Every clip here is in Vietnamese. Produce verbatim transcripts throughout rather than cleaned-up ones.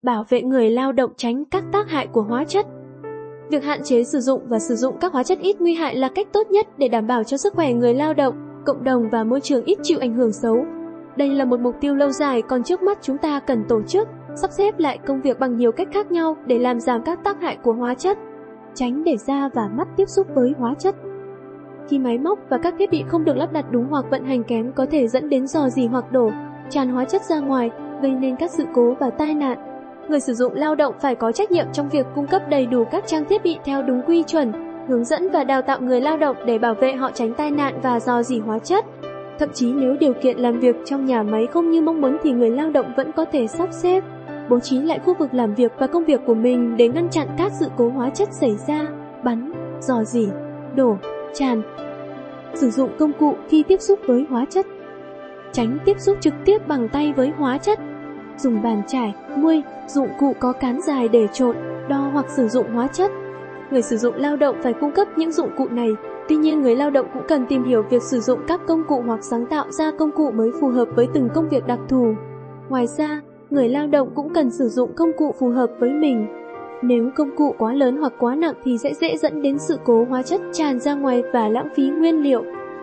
bảo vệ người lao động tránh các tác hại của hóa chất. Việc hạn chế sử dụng và sử dụng các hóa chất ít nguy hại là cách tốt nhất để đảm bảo cho sức khỏe người lao động, cộng đồng và môi trường ít chịu ảnh hưởng xấu. Đây là một mục tiêu lâu dài, còn trước mắt chúng ta cần tổ chức, sắp xếp lại công việc bằng nhiều cách khác nhau để làm giảm các tác hại của hóa chất, tránh để da và mắt tiếp xúc với hóa chất. Khi máy móc và các thiết bị không được lắp đặt đúng hoặc vận hành kém có thể dẫn đến rò rỉ hoặc đổ, tràn hóa chất ra ngoài, gây nên các sự cố và tai nạn. Người sử dụng lao động phải có trách nhiệm trong việc cung cấp đầy đủ các trang thiết bị theo đúng quy chuẩn, hướng dẫn và đào tạo người lao động để bảo vệ họ tránh tai nạn và rò rỉ hóa chất. Thậm chí nếu điều kiện làm việc trong nhà máy không như mong muốn thì người lao động vẫn có thể sắp xếp, bố trí lại khu vực làm việc và công việc của mình để ngăn chặn các sự cố hóa chất xảy ra, bắn, rò rỉ, đổ, tràn. Sử dụng công cụ khi tiếp xúc với hóa chất. Tránh tiếp xúc trực tiếp bằng tay với hóa chất. Dùng bàn chải, muôi, dụng cụ có cán dài để trộn, đo hoặc sử dụng hóa chất. Người sử dụng lao động phải cung cấp những dụng cụ này, tuy nhiên người lao động cũng cần tìm hiểu việc sử dụng các công cụ hoặc sáng tạo ra công cụ mới phù hợp với từng công việc đặc thù. Ngoài ra, người lao động cũng cần sử dụng công cụ phù hợp với mình. Nếu công cụ quá lớn hoặc quá nặng thì sẽ dễ dẫn đến sự cố hóa chất tràn ra ngoài và lãng phí nguyên liệu.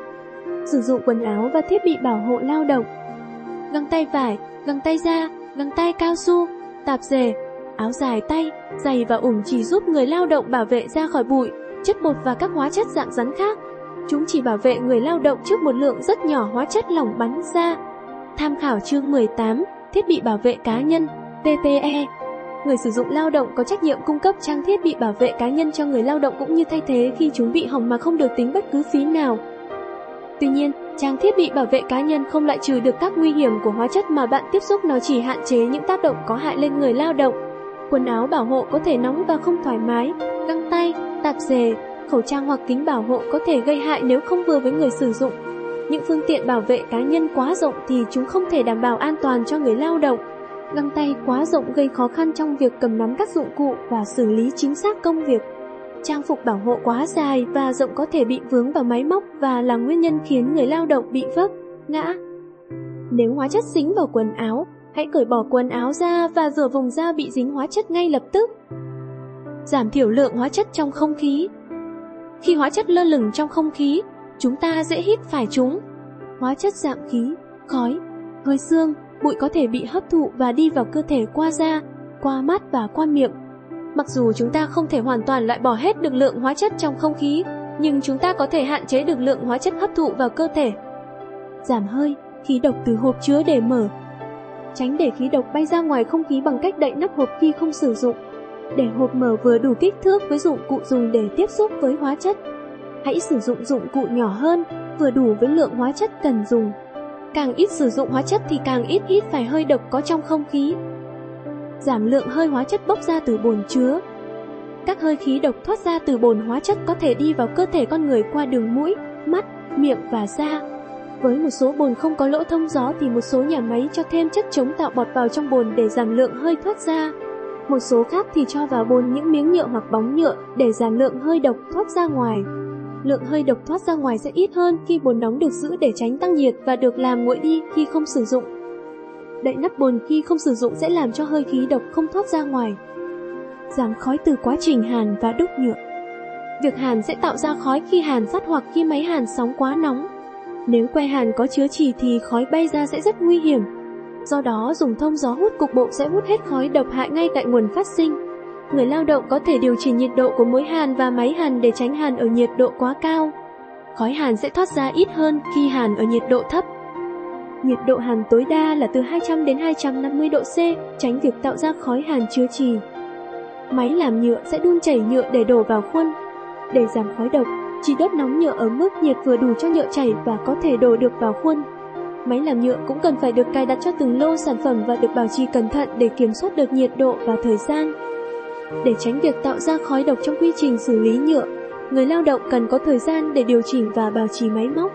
Sử dụng quần áo và thiết bị bảo hộ lao động. Găng tay vải, găng tay da, găng tay cao su, tạp dề, áo dài tay, giày và ủng chỉ giúp người lao động bảo vệ da khỏi bụi, chất bột và các hóa chất dạng rắn khác. Chúng chỉ bảo vệ người lao động trước một lượng rất nhỏ hóa chất lỏng bắn ra. Tham khảo chương mười tám, thiết bị bảo vệ cá nhân, pê pê e. Người sử dụng lao động có trách nhiệm cung cấp trang thiết bị bảo vệ cá nhân cho người lao động cũng như thay thế khi chúng bị hỏng mà không được tính bất cứ phí nào. Tuy nhiên, trang thiết bị bảo vệ cá nhân không loại trừ được các nguy hiểm của hóa chất mà bạn tiếp xúc, nó chỉ hạn chế những tác động có hại lên người lao động. Quần áo bảo hộ có thể nóng và không thoải mái, găng tay, tạp dề, khẩu trang hoặc kính bảo hộ có thể gây hại nếu không vừa với người sử dụng. Những phương tiện bảo vệ cá nhân quá rộng thì chúng không thể đảm bảo an toàn cho người lao động. Găng tay quá rộng gây khó khăn trong việc cầm nắm các dụng cụ và xử lý chính xác công việc. Trang phục bảo hộ quá dài và rộng có thể bị vướng vào máy móc và là nguyên nhân khiến người lao động bị vấp, ngã. Nếu hóa chất dính vào quần áo, hãy cởi bỏ quần áo ra và rửa vùng da bị dính hóa chất ngay lập tức. Giảm thiểu lượng hóa chất trong không khí. Khi hóa chất lơ lửng trong không khí, chúng ta dễ hít phải chúng. Hóa chất dạng khí, khói, hơi sương, bụi có thể bị hấp thụ và đi vào cơ thể qua da, qua mắt và qua miệng. Mặc dù chúng ta không thể hoàn toàn loại bỏ hết được lượng hóa chất trong không khí, nhưng chúng ta có thể hạn chế được lượng hóa chất hấp thụ vào cơ thể. Giảm hơi, khí độc từ hộp chứa để mở. Tránh để khí độc bay ra ngoài không khí bằng cách đậy nắp hộp khi không sử dụng. Để hộp mở vừa đủ kích thước với dụng cụ dùng để tiếp xúc với hóa chất. Hãy sử dụng dụng cụ nhỏ hơn, vừa đủ với lượng hóa chất cần dùng. Càng ít sử dụng hóa chất thì càng ít hít phải hơi độc có trong không khí. Giảm lượng hơi hóa chất bốc ra từ bồn chứa. Các hơi khí độc thoát ra từ bồn hóa chất có thể đi vào cơ thể con người qua đường mũi, mắt, miệng và da. Với một số bồn không có lỗ thông gió thì một số nhà máy cho thêm chất chống tạo bọt vào trong bồn để giảm lượng hơi thoát ra. Một số khác thì cho vào bồn những miếng nhựa hoặc bóng nhựa để giảm lượng hơi độc thoát ra ngoài. Lượng hơi độc thoát ra ngoài sẽ ít hơn khi bồn nóng được giữ để tránh tăng nhiệt và được làm nguội đi khi không sử dụng. Đậy nắp bồn khi không sử dụng sẽ làm cho hơi khí độc không thoát ra ngoài. Giảm khói từ quá trình hàn và đúc nhựa. Việc hàn sẽ tạo ra khói khi hàn sắt hoặc khi máy hàn sóng quá nóng. Nếu que hàn có chứa chì thì khói bay ra sẽ rất nguy hiểm. Do đó, dùng thông gió hút cục bộ sẽ hút hết khói độc hại ngay tại nguồn phát sinh. Người lao động có thể điều chỉnh nhiệt độ của mối hàn và máy hàn để tránh hàn ở nhiệt độ quá cao. Khói hàn sẽ thoát ra ít hơn khi hàn ở nhiệt độ thấp. Nhiệt độ hàn tối đa là từ hai trăm đến hai trăm năm mươi độ C, tránh việc tạo ra khói hàn chứa chì. Máy làm nhựa sẽ đun chảy nhựa để đổ vào khuôn. Để giảm khói độc, chỉ đốt nóng nhựa ở mức nhiệt vừa đủ cho nhựa chảy và có thể đổ được vào khuôn. Máy làm nhựa cũng cần phải được cài đặt cho từng lô sản phẩm và được bảo trì cẩn thận để kiểm soát được nhiệt độ và thời gian. Để tránh việc tạo ra khói độc trong quy trình xử lý nhựa, người lao động cần có thời gian để điều chỉnh và bảo trì máy móc.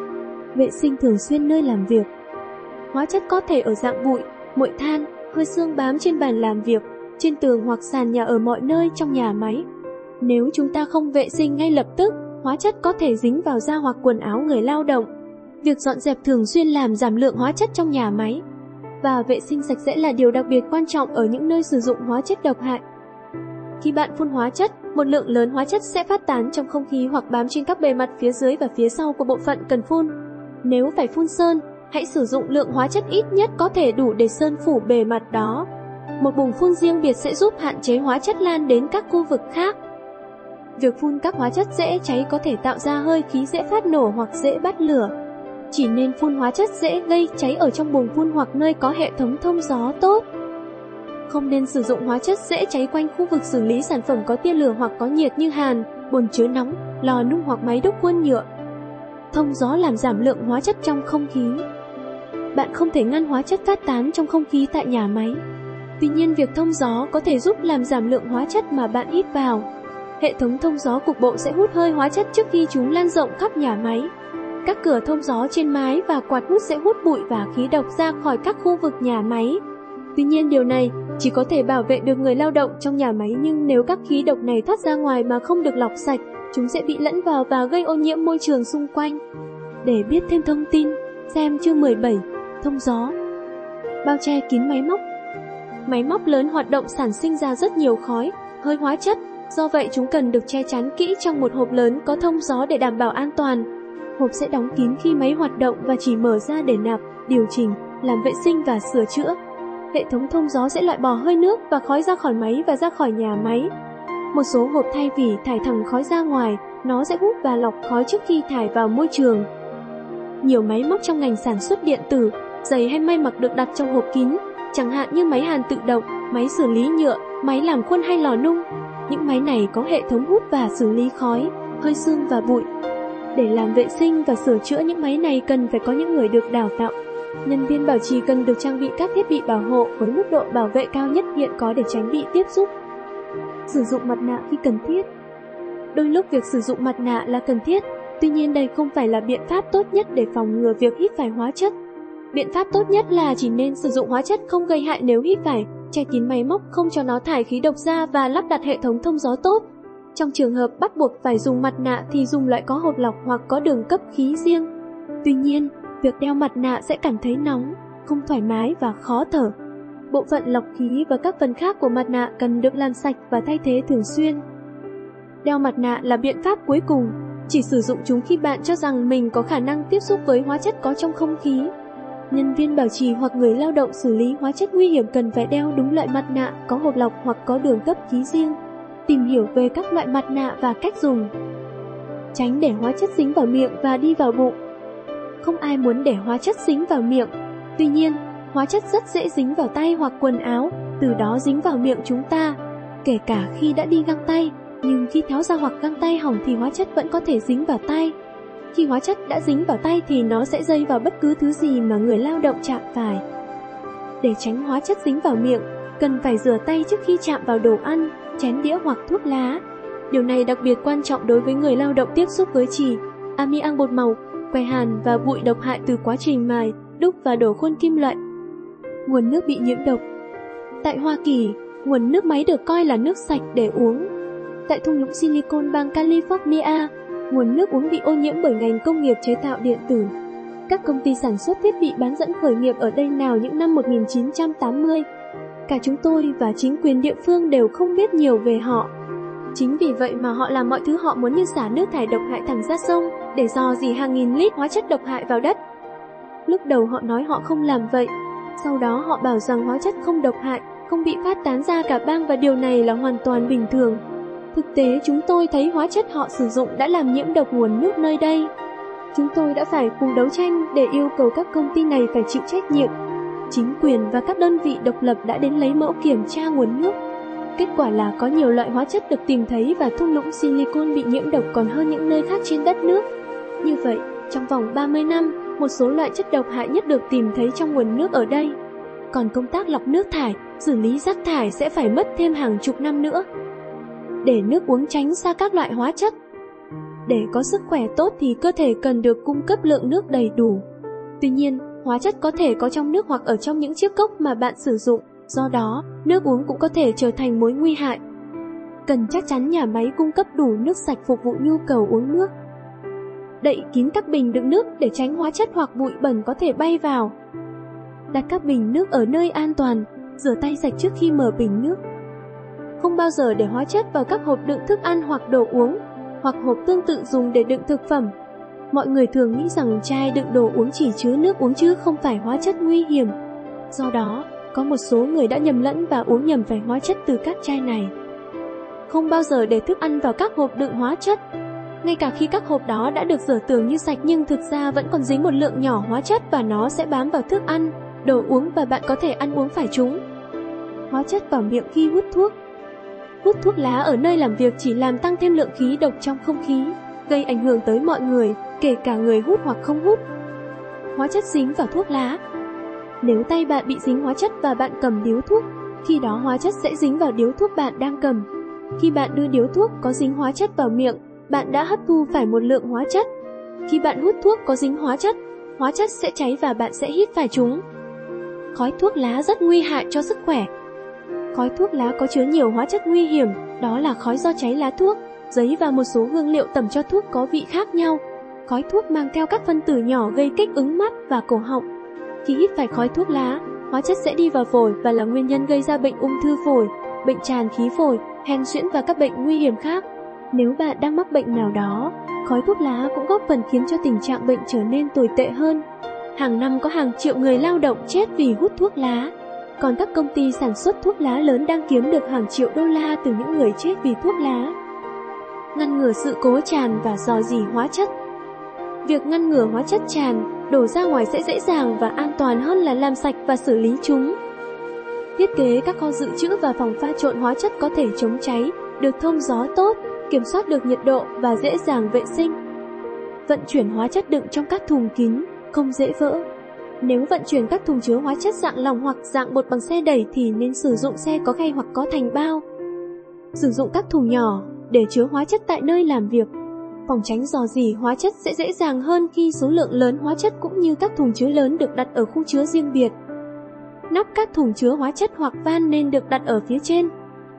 Vệ sinh thường xuyên nơi làm việc. Hóa chất có thể ở dạng bụi, muội than, hơi sương bám trên bàn làm việc, trên tường hoặc sàn nhà ở mọi nơi trong nhà máy. Nếu chúng ta không vệ sinh ngay lập tức, hóa chất có thể dính vào da hoặc quần áo người lao động. Việc dọn dẹp thường xuyên làm giảm lượng hóa chất trong nhà máy. và vệ sinh sạch sẽ là điều đặc biệt quan trọng ở những nơi sử dụng hóa chất độc hại. Khi bạn phun hóa chất, một lượng lớn hóa chất sẽ phát tán trong không khí hoặc bám trên các bề mặt phía dưới và phía sau của bộ phận cần phun. Nếu phải phun sơn, hãy sử dụng lượng hóa chất ít nhất có thể đủ để sơn phủ bề mặt đó. Một buồng phun riêng biệt sẽ giúp hạn chế hóa chất lan đến các khu vực khác. Việc phun các hóa chất dễ cháy có thể tạo ra hơi khí dễ phát nổ hoặc dễ bắt lửa. Chỉ nên phun hóa chất dễ gây cháy ở trong buồng phun hoặc nơi có hệ thống thông gió tốt. Không nên sử dụng hóa chất dễ cháy quanh khu vực xử lý sản phẩm có tia lửa hoặc có nhiệt như hàn, bồn chứa nóng, lò nung hoặc máy đúc khuôn nhựa. Thông gió làm giảm lượng hóa chất trong không khí. Bạn không thể ngăn hóa chất phát tán trong không khí tại nhà máy. Tuy nhiên, việc thông gió có thể giúp làm giảm lượng hóa chất mà bạn hít vào. Hệ thống thông gió cục bộ sẽ hút hơi hóa chất trước khi chúng lan rộng khắp nhà máy. Các cửa thông gió trên mái và quạt hút sẽ hút bụi và khí độc ra khỏi các khu vực nhà máy. Tuy nhiên, điều này chỉ có thể bảo vệ được người lao động trong nhà máy, nhưng nếu các khí độc này thoát ra ngoài mà không được lọc sạch, chúng sẽ bị lẫn vào và gây ô nhiễm môi trường xung quanh. Để biết thêm thông tin, xem chương mười bảy, thông gió. Bao che kín máy móc. Máy móc lớn hoạt động sản sinh ra rất nhiều khói, hơi hóa chất, do vậy chúng cần được che chắn kỹ trong một hộp lớn có thông gió để đảm bảo an toàn. Hộp sẽ đóng kín khi máy hoạt động và chỉ mở ra để nạp, điều chỉnh, làm vệ sinh và sửa chữa. Hệ thống thông gió sẽ loại bỏ hơi nước và khói ra khỏi máy và ra khỏi nhà máy. Một số hộp thay vì thải thẳng khói ra ngoài, nó sẽ hút và lọc khói trước khi thải vào môi trường. Nhiều máy móc trong ngành sản xuất điện tử, giày hay may mặc được đặt trong hộp kín, chẳng hạn như máy hàn tự động, máy xử lý nhựa, máy làm khuôn hay lò nung. Những máy này có hệ thống hút và xử lý khói, hơi sương và bụi. Để làm vệ sinh và sửa chữa những máy này cần phải có những người được đào tạo. Nhân viên bảo trì cần được trang bị các thiết bị bảo hộ với mức độ bảo vệ cao nhất hiện có để tránh bị tiếp xúc. Sử dụng mặt nạ khi cần thiết. Đôi lúc việc sử dụng mặt nạ là cần thiết, tuy nhiên đây không phải là biện pháp tốt nhất để phòng ngừa việc hít phải hóa chất. Biện pháp tốt nhất là chỉ nên sử dụng hóa chất không gây hại nếu hít phải, che kín máy móc không cho nó thải khí độc ra và lắp đặt hệ thống thông gió tốt. Trong trường hợp bắt buộc phải dùng mặt nạ thì dùng loại có hộp lọc hoặc có đường cấp khí riêng. Tuy nhiên, việc đeo mặt nạ sẽ cảm thấy nóng, không thoải mái và khó thở. Bộ phận lọc khí và các phần khác của mặt nạ cần được làm sạch và thay thế thường xuyên. Đeo mặt nạ là biện pháp cuối cùng, chỉ sử dụng chúng khi bạn cho rằng mình có khả năng tiếp xúc với hóa chất có trong không khí. Nhân viên bảo trì hoặc người lao động xử lý hóa chất nguy hiểm cần phải đeo đúng loại mặt nạ có hộp lọc hoặc có đường cấp khí riêng. Tìm hiểu về các loại mặt nạ và cách dùng. Tránh để hóa chất dính vào miệng và đi vào bụng. Không ai muốn để hóa chất dính vào miệng. Tuy nhiên, hóa chất rất dễ dính vào tay hoặc quần áo, từ đó dính vào miệng chúng ta. Kể cả khi đã đi găng tay, nhưng khi tháo ra hoặc găng tay hỏng thì hóa chất vẫn có thể dính vào tay. Khi hóa chất đã dính vào tay thì nó sẽ dây vào bất cứ thứ gì mà người lao động chạm phải. Để tránh hóa chất dính vào miệng, cần phải rửa tay trước khi chạm vào đồ ăn, chén đĩa hoặc thuốc lá. Điều này đặc biệt quan trọng đối với người lao động tiếp xúc với chì, amiang bột màu, que hàn và bụi độc hại từ quá trình mài, đúc và đổ khuôn kim loại. Nguồn nước bị nhiễm độc. Tại Hoa Kỳ, nguồn nước máy được coi là nước sạch để uống. Tại thung lũng Silicon bang California, nguồn nước uống bị ô nhiễm bởi ngành công nghiệp chế tạo điện tử. Các công ty sản xuất thiết bị bán dẫn khởi nghiệp ở đây nào những năm một nghìn chín trăm tám mươi. Cả chúng tôi và chính quyền địa phương đều không biết nhiều về họ. Chính vì vậy mà họ làm mọi thứ họ muốn như xả nước thải độc hại thẳng ra sông, để rò rỉ hàng nghìn lít hóa chất độc hại vào đất. Lúc đầu họ nói họ không làm vậy, sau đó họ bảo rằng hóa chất không độc hại, không bị phát tán ra cả bang và điều này là hoàn toàn bình thường. Thực tế chúng tôi thấy hóa chất họ sử dụng đã làm nhiễm độc nguồn nước nơi đây. Chúng tôi đã phải cùng đấu tranh để yêu cầu các công ty này phải chịu trách nhiệm. Chính quyền và các đơn vị độc lập đã đến lấy mẫu kiểm tra nguồn nước. Kết quả là có nhiều loại hóa chất được tìm thấy và thung lũng Silicon bị nhiễm độc còn hơn những nơi khác trên đất nước. Như vậy, trong vòng ba mươi năm, một số loại chất độc hại nhất được tìm thấy trong nguồn nước ở đây. Còn công tác lọc nước thải, xử lý rác thải sẽ phải mất thêm hàng chục năm nữa. Để nước uống tránh xa các loại hóa chất. Để có sức khỏe tốt thì cơ thể cần được cung cấp lượng nước đầy đủ. Tuy nhiên, hóa chất có thể có trong nước hoặc ở trong những chiếc cốc mà bạn sử dụng, do đó, nước uống cũng có thể trở thành mối nguy hại. Cần chắc chắn nhà máy cung cấp đủ nước sạch phục vụ nhu cầu uống nước. Đậy kín các bình đựng nước để tránh hóa chất hoặc bụi bẩn có thể bay vào. Đặt các bình nước ở nơi an toàn, rửa tay sạch trước khi mở bình nước. Không bao giờ để hóa chất vào các hộp đựng thức ăn hoặc đồ uống, hoặc hộp tương tự dùng để đựng thực phẩm. Mọi người thường nghĩ rằng chai đựng đồ uống chỉ chứa nước uống chứ không phải hóa chất nguy hiểm. Do đó, có một số người đã nhầm lẫn và uống nhầm phải hóa chất từ các chai này. Không bao giờ để thức ăn vào các hộp đựng hóa chất. Ngay cả khi các hộp đó đã được rửa tưởng như sạch nhưng thực ra vẫn còn dính một lượng nhỏ hóa chất và nó sẽ bám vào thức ăn, đồ uống và bạn có thể ăn uống phải chúng. Hóa chất vào miệng khi hút thuốc. Hút thuốc lá ở nơi làm việc chỉ làm tăng thêm lượng khí độc trong không khí, gây ảnh hưởng tới mọi người, kể cả người hút hoặc không hút. Hóa chất dính vào thuốc lá. Nếu tay bạn bị dính hóa chất và bạn cầm điếu thuốc, khi đó hóa chất sẽ dính vào điếu thuốc bạn đang cầm. Khi bạn đưa điếu thuốc có dính hóa chất vào miệng, bạn đã hấp thu phải một lượng hóa chất. Khi bạn hút thuốc có dính hóa chất, hóa chất sẽ cháy và bạn sẽ hít phải chúng. Khói thuốc lá rất nguy hại cho sức khỏe. Khói thuốc lá có chứa nhiều hóa chất nguy hiểm, đó là khói do cháy lá thuốc, giấy và một số hương liệu tẩm cho thuốc có vị khác nhau. Khói thuốc mang theo các phân tử nhỏ gây kích ứng mắt và cổ họng. Khi hít phải khói thuốc lá, hóa chất sẽ đi vào phổi và là nguyên nhân gây ra bệnh ung thư phổi, bệnh tràn khí phổi, hen suyễn và các bệnh nguy hiểm khác. Nếu bạn đang mắc bệnh nào đó, khói thuốc lá cũng góp phần khiến cho tình trạng bệnh trở nên tồi tệ hơn. Hàng năm có hàng triệu người lao động chết vì hút thuốc lá, còn các công ty sản xuất thuốc lá lớn đang kiếm được hàng triệu đô la từ những người chết vì thuốc lá. Ngăn ngừa sự cố tràn và rò rỉ hóa chất. Việc ngăn ngừa hóa chất tràn, đổ ra ngoài sẽ dễ dàng và an toàn hơn là làm sạch và xử lý chúng. Thiết kế các kho dự trữ và phòng pha trộn hóa chất có thể chống cháy, được thông gió tốt, kiểm soát được nhiệt độ và dễ dàng vệ sinh. Vận chuyển hóa chất đựng trong các thùng kín, không dễ vỡ. Nếu vận chuyển các thùng chứa hóa chất dạng lỏng hoặc dạng bột bằng xe đẩy thì nên sử dụng xe có khay hoặc có thành bao. Sử dụng các thùng nhỏ để chứa hóa chất tại nơi làm việc. Phòng tránh rò rỉ hóa chất sẽ dễ dàng hơn khi số lượng lớn hóa chất cũng như các thùng chứa lớn được đặt ở khu chứa riêng biệt. Nắp các thùng chứa hóa chất hoặc van nên được đặt ở phía trên.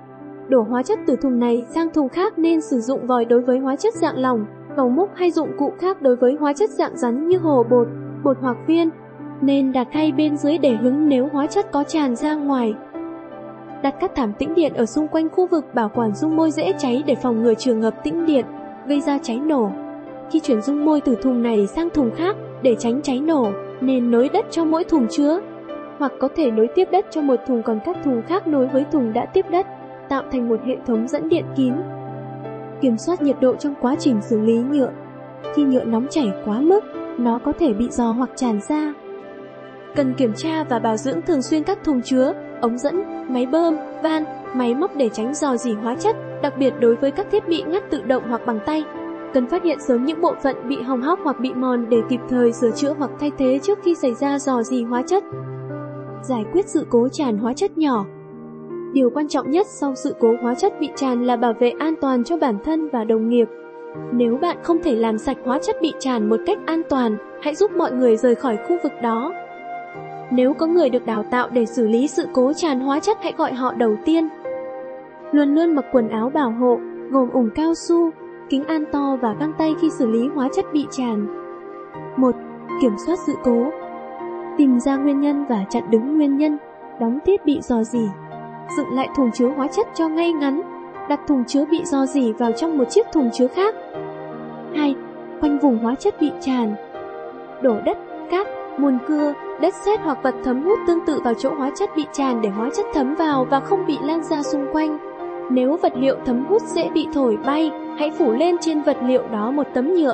Đổ hóa chất từ thùng này sang thùng khác nên sử dụng vòi đối với hóa chất dạng lỏng, gầu múc hay dụng cụ khác đối với hóa chất dạng rắn như hồ bột, bột hoặc viên. Nên đặt khay bên dưới để hứng nếu hóa chất có tràn ra ngoài. Đặt các thảm tĩnh điện ở xung quanh khu vực bảo quản dung môi dễ cháy để phòng ngừa trường hợp tĩnh điện gây ra cháy nổ. Khi chuyển dung môi từ thùng này sang thùng khác để tránh cháy nổ, nên nối đất cho mỗi thùng chứa, hoặc có thể nối tiếp đất cho một thùng còn các thùng khác nối với thùng đã tiếp đất, tạo thành một hệ thống dẫn điện kín. Kiểm soát nhiệt độ trong quá trình xử lý nhựa. Khi nhựa nóng chảy quá mức, nó có thể bị rò hoặc tràn ra. Cần kiểm tra và bảo dưỡng thường xuyên các thùng chứa, ống dẫn, máy bơm, van, máy móc để tránh rò rỉ hóa chất, đặc biệt đối với các thiết bị ngắt tự động hoặc bằng tay. Cần phát hiện sớm những bộ phận bị hỏng hóc hoặc bị mòn để kịp thời sửa chữa hoặc thay thế trước khi xảy ra rò rỉ hóa chất. Giải quyết sự cố tràn hóa chất nhỏ. Điều quan trọng nhất sau sự cố hóa chất bị tràn là bảo vệ an toàn cho bản thân và đồng nghiệp. Nếu bạn không thể làm sạch hóa chất bị tràn một cách an toàn, hãy giúp mọi người rời khỏi khu vực đó. Nếu có người được đào tạo để xử lý sự cố tràn hóa chất, hãy gọi họ đầu tiên. Luôn luôn mặc quần áo bảo hộ, gồm ủng cao su, kính an to và găng tay khi xử lý hóa chất bị tràn. một. Kiểm soát sự cố. Tìm ra nguyên nhân và chặn đứng nguyên nhân, đóng thiết bị rò rỉ. Dựng lại thùng chứa hóa chất cho ngay ngắn, đặt thùng chứa bị rò rỉ vào trong một chiếc thùng chứa khác. hai. Khoanh vùng hóa chất bị tràn. Đổ đất, cát, mùn cưa, đất sét hoặc vật thấm hút tương tự vào chỗ hóa chất bị tràn để hóa chất thấm vào và không bị lan ra xung quanh. Nếu vật liệu thấm hút dễ bị thổi bay, hãy phủ lên trên vật liệu đó một tấm nhựa.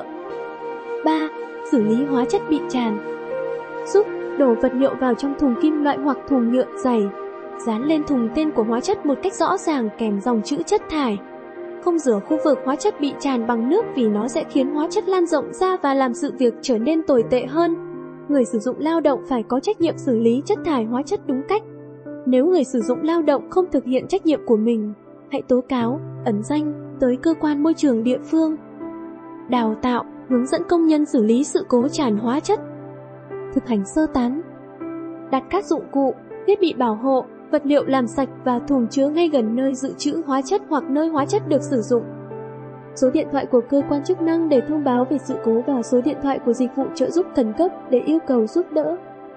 ba. Xử lý hóa chất bị tràn. Giúp đổ vật liệu vào trong thùng kim loại hoặc thùng nhựa dày. Dán lên thùng tên của hóa chất một cách rõ ràng kèm dòng chữ chất thải. Không rửa khu vực hóa chất bị tràn bằng nước vì nó sẽ khiến hóa chất lan rộng ra và làm sự việc trở nên tồi tệ hơn. Người sử dụng lao động phải có trách nhiệm xử lý chất thải hóa chất đúng cách. Nếu người sử dụng lao động không thực hiện trách nhiệm của mình, hãy tố cáo, ẩn danh tới cơ quan môi trường địa phương. Đào tạo, hướng dẫn công nhân xử lý sự cố tràn hóa chất. Thực hành sơ tán. Đặt các dụng cụ, thiết bị bảo hộ, vật liệu làm sạch và thùng chứa ngay gần nơi dự trữ hóa chất hoặc nơi hóa chất được sử dụng. Số điện thoại của cơ quan chức năng để thông báo về sự cố và số điện thoại của dịch vụ trợ giúp khẩn cấp để yêu cầu giúp đỡ.